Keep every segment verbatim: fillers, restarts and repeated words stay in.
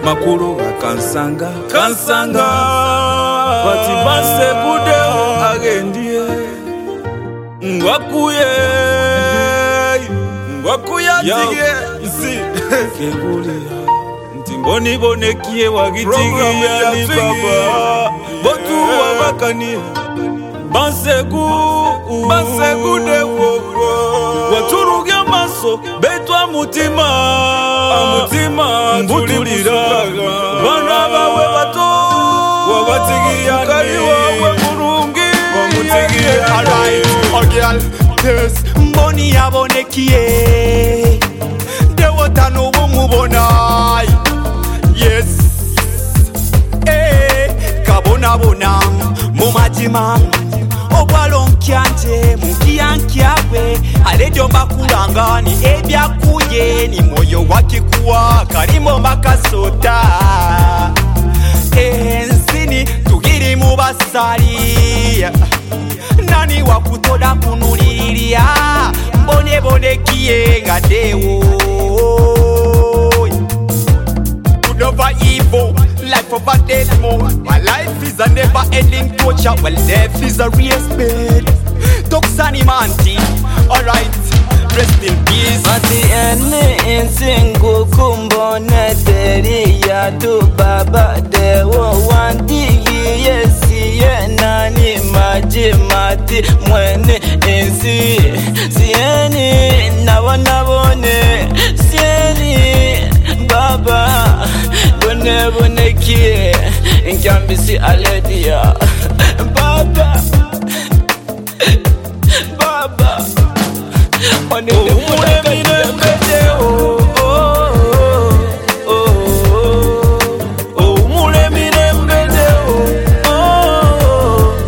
makuru kansanga kansanga bati base kudeo agendie ngwakuye ngwakuya tige si kegulia ntimboni bonekie wagitigia ni baba botu wabakani Bansegu, bansegu de wowo waturuge maso betwa mutima mutima mbutulira bana bawe bato wabatigia kali wawe murungi wamutigia alright oh girl yes mboni yabonekie de wotano bomubona yes eh kabona bona mumajima obwalonkyanje mukiyankyabwe alejo makulangani ebyakuye ni moyo wakikuwa kalimo makasota ensini tugiri mu basali nani wakutoda kunuliriria mbone bonekie ngadewo Never evil, life of a dead man. My life is a never-ending torture. Well, death is a race bed. Toxani manti, alright. Rest in peace. Mati ene insingu kumbone teri ya tu baba dewo wandigi yesi ye nani maji mati mwene insi sieni nabona bone sieni baba bone bone kie inkambisi aledia baba baba one oh, mule mine mbete oh oh oh oh mule mine mbete oh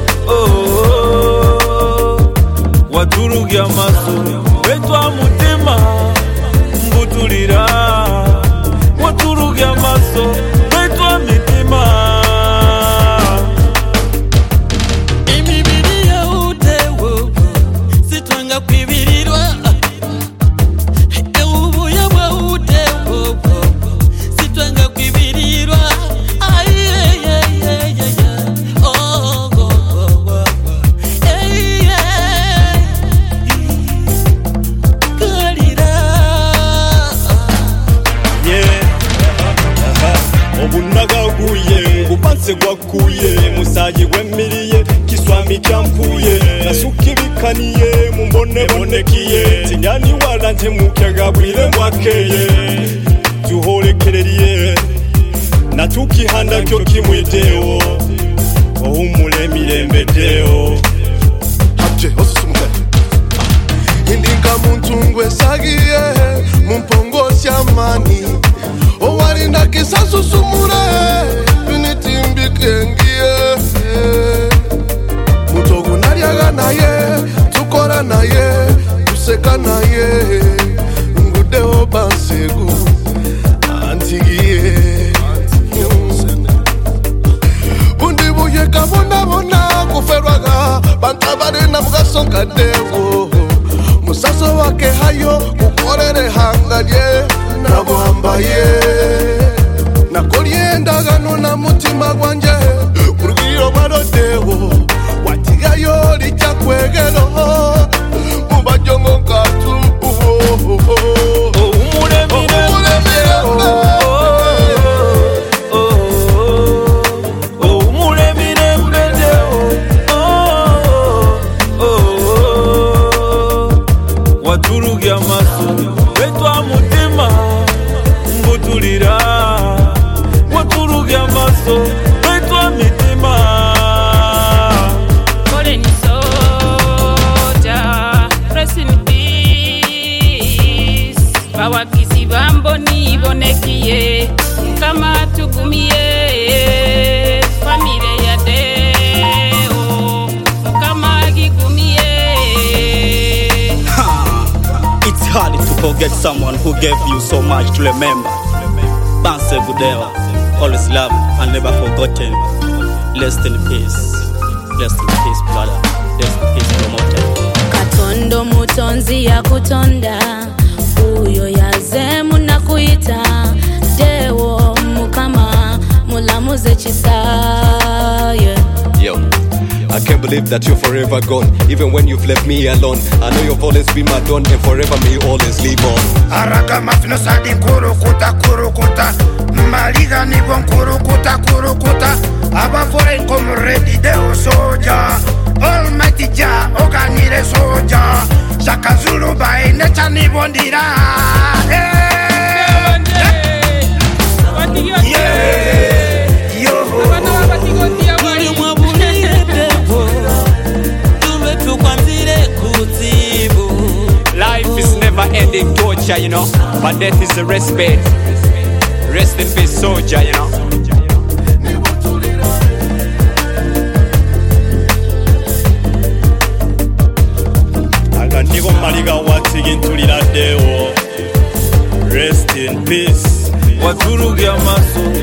oh waturugia maso betwa mutima mbutulira waturugia maso betwa mitima imibiri ya utewo sitwanga kwibirirwa eubu ya bwa utewo sitwanga kwibirirwa ay ay ay ay oh oh oh ay ay kalira yeah obunaga guye ubanse gwakuye musaji gwemiriye kiswami kyampuye nasukibikaniye mumbone bonekiye tinyani wala ntemukyaga bwire mwakeye tuholekereriye natukihanda kyo kimwideo ohumule mirembedeo Habje osusumuka Indinga muntu ngwesagiye mumpongosi amani owarinda kisasusumure binitimbike mutogu naryaga naye tukora naye tuseka naye ngudeo bansegu antigiye bundi buye kabona bona kuferwaga bantabare na mugasonga devo musaso wake hayo kukorere hangaye nabwambaye nakoliendagano na mutima gwanje urugiro barodewo watigayo lichakwegero mubajongo katu umule mine umule mine mbete oh oh waturugia maso betwa mutima mbutulira waturugia maso betwa mitima Kole ni soja rest in peace bawakisi bamboni bonekie kama tugumie familia ya deo kama gigumie. It's hard to forget someone who gave you so much to remember. Banse Gudewa, always loved and never forgotten. Rest in peace. Rest in peace, brother. Rest in peace, promoter. Katondo mutonzi ya kutonda uyo yazemu na kuita dewo mukama muze chisaye. Yo, I can't believe that you're forever gone. Even when you've left me alone, I know you've always been my dawn, and forever may you always live on. Araga mafino sadi kurukuta kurukuta, maliga nibon kurukuta kurukuta. Aba foreign come ready deo soja, Almighty Jah oganire soja. Shaka Zulu by nature nibondira. Life is never ending torture, you know, but death is a respite. Rest in peace, soldier, you know. Akandigo maliga watigi ntulira deo. Rest in peace. Waturugia maso.